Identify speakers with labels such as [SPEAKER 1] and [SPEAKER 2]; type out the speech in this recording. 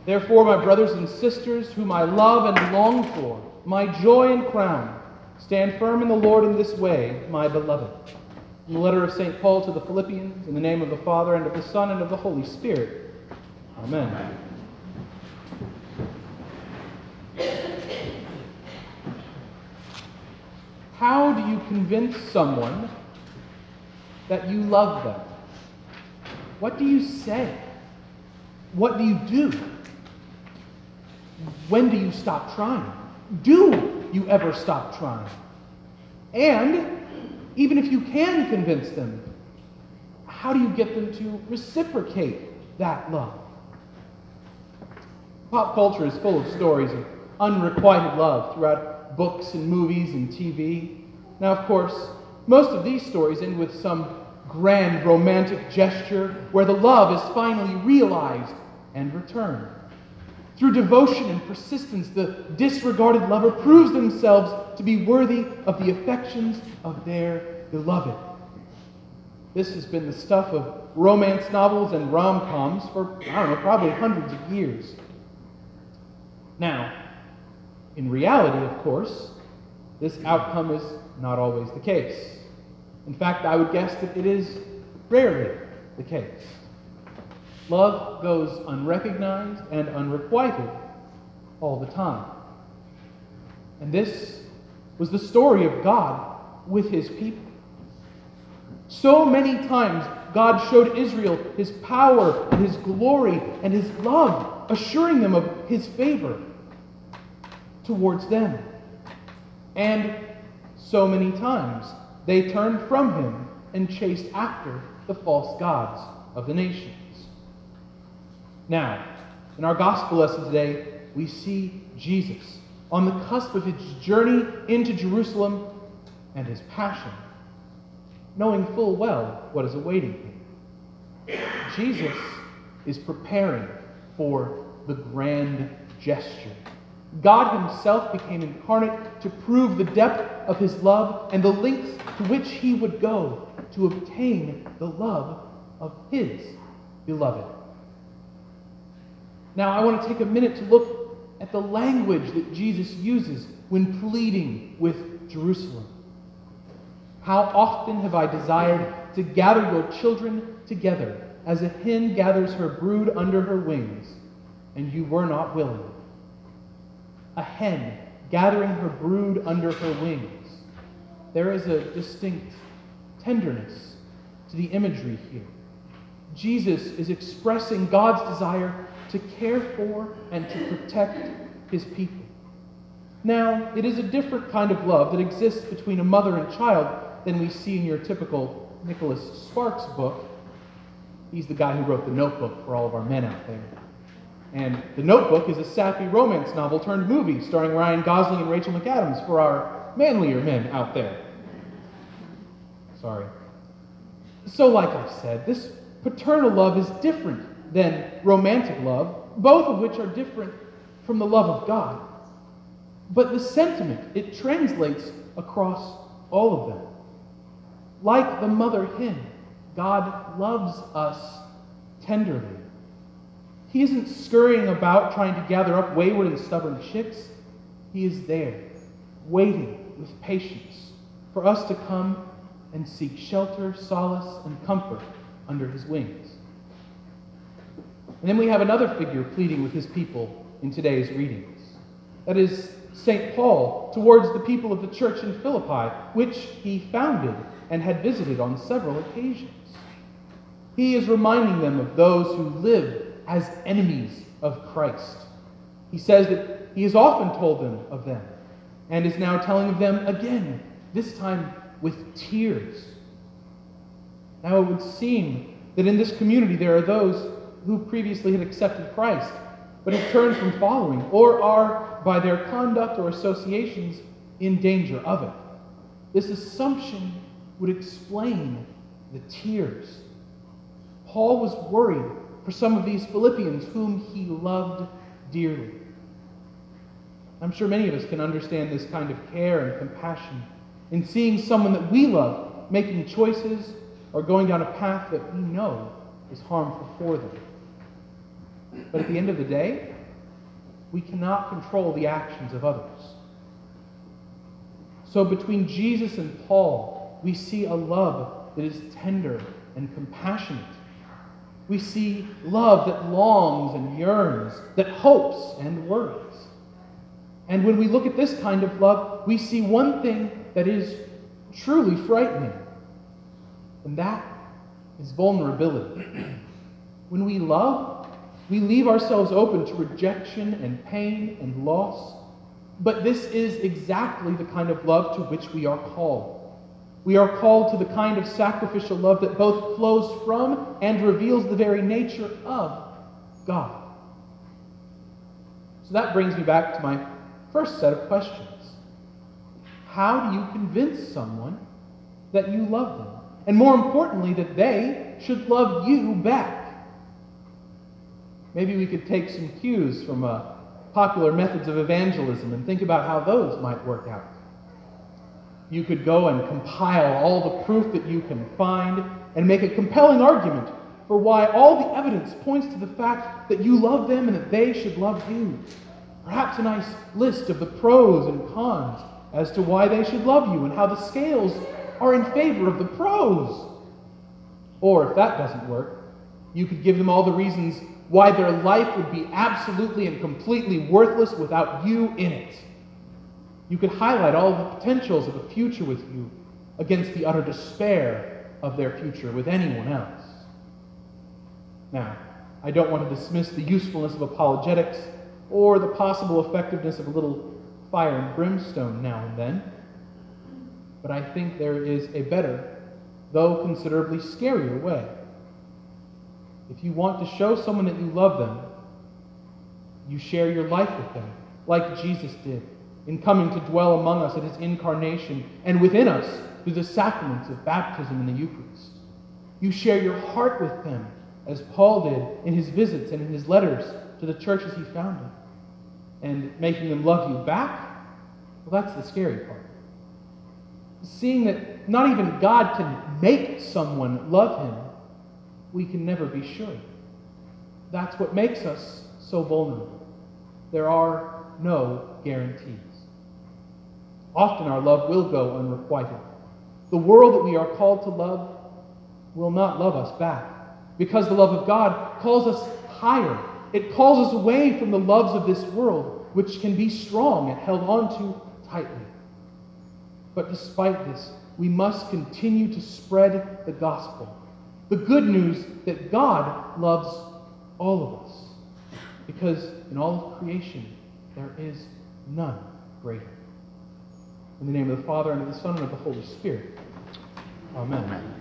[SPEAKER 1] Therefore, my brothers and sisters, whom I love and long for, my joy and crown, stand firm in the Lord in this way, my beloved. In the letter of St. Paul to the Philippians, in the name of the Father, and of the Son, and of the Holy Spirit. Amen. How do you convince someone that you love them? What do you say? What do you do? When do you stop trying? Do you ever stop trying? And even if you can convince them, how do you get them to reciprocate that love? Pop culture is full of stories of unrequited love throughout books and movies and TV. Now, of course, most of these stories end with some grand romantic gesture where the love is finally realized and returned. Through devotion and persistence, the disregarded lover proves themselves to be worthy of the affections of their beloved. This has been the stuff of romance novels and rom-coms for, probably hundreds of years. Now, in reality, of course, this outcome is not always the case. In fact, I would guess that it is rarely the case. Love goes unrecognized and unrequited all the time. And this was the story of God with his people. So many times God showed Israel his power and his glory and his love, assuring them of his favor towards them. And so many times they turned from him and chased after the false gods of the nations. Now, in our gospel lesson today, we see Jesus on the cusp of his journey into Jerusalem and his passion, knowing full well what is awaiting him. Jesus is preparing for the grand gesture. God himself became incarnate to prove the depth of his love and the lengths to which he would go to obtain the love of his beloved. Now, I want to take a minute to look at the language that Jesus uses when pleading with Jerusalem. How often have I desired to gather your children together as a hen gathers her brood under her wings, and you were not willing. A hen gathering her brood under her wings. There is a distinct tenderness to the imagery here. Jesus is expressing God's desire to care for and to protect his people. Now, it is a different kind of love that exists between a mother and child than we see in your typical Nicholas Sparks book. He's the guy who wrote The Notebook for all of our men out there. And The Notebook is a sappy romance novel turned movie starring Ryan Gosling and Rachel McAdams for our manlier men out there. Sorry. So like I said, this paternal love is different than romantic love, both of which are different from the love of God. But the sentiment, it translates across all of them. Like the mother hen, God loves us tenderly. He isn't scurrying about trying to gather up wayward and stubborn chicks. He is there, waiting with patience for us to come and seek shelter, solace, and comfort under his wings. And then we have another figure pleading with his people in today's readings. That is St. Paul towards the people of the church in Philippi, which he founded and had visited on several occasions. He is reminding them of those who live as enemies of Christ. He says that he has often told them of them, and is now telling of them again, this time with tears. Now it would seem that in this community there are those who previously had accepted Christ, but have turned from following, or are, by their conduct or associations, in danger of it. This assumption would explain the tears. Paul was worried for some of these Philippians whom he loved dearly. I'm sure many of us can understand this kind of care and compassion in seeing someone that we love making choices or going down a path that we know is harmful for them. But at the end of the day, we cannot control the actions of others. So between Jesus and Paul, we see a love that is tender and compassionate. We see love that longs and yearns, that hopes and worries. And when we look at this kind of love, we see one thing that is truly frightening, and that is vulnerability. When we love, we leave ourselves open to rejection and pain and loss. But this is exactly the kind of love to which we are called. We are called to the kind of sacrificial love that both flows from and reveals the very nature of God. So that brings me back to my first set of questions. How do you convince someone that you love them? And more importantly, that they should love you back? Maybe we could take some cues from popular methods of evangelism and think about how those might work out. You could go and compile all the proof that you can find and make a compelling argument for why all the evidence points to the fact that you love them and that they should love you. Perhaps a nice list of the pros and cons as to why they should love you and how the scales are in favor of the pros. Or if that doesn't work, you could give them all the reasons why their life would be absolutely and completely worthless without you in it. You could highlight all the potentials of a future with you against the utter despair of their future with anyone else. Now, I don't want to dismiss the usefulness of apologetics or the possible effectiveness of a little fire and brimstone now and then, but I think there is a better, though considerably scarier way. If you want to show someone that you love them, you share your life with them, like Jesus did in coming to dwell among us at his incarnation and within us through the sacraments of baptism and the Eucharist. You share your heart with them, as Paul did in his visits and in his letters to the churches he founded. And making them love you back, well, that's the scary part. Seeing that not even God can make someone love him, we can never be sure. That's what makes us so vulnerable. There are no guarantees. Often our love will go unrequited. The world that we are called to love will not love us back, because the love of God calls us higher. It calls us away from the loves of this world, which can be strong and held onto tightly. But despite this, we must continue to spread the gospel, the good news that God loves all of us, because in all of creation there is none greater. In the name of the Father, and of the Son, and of the Holy Spirit. Amen.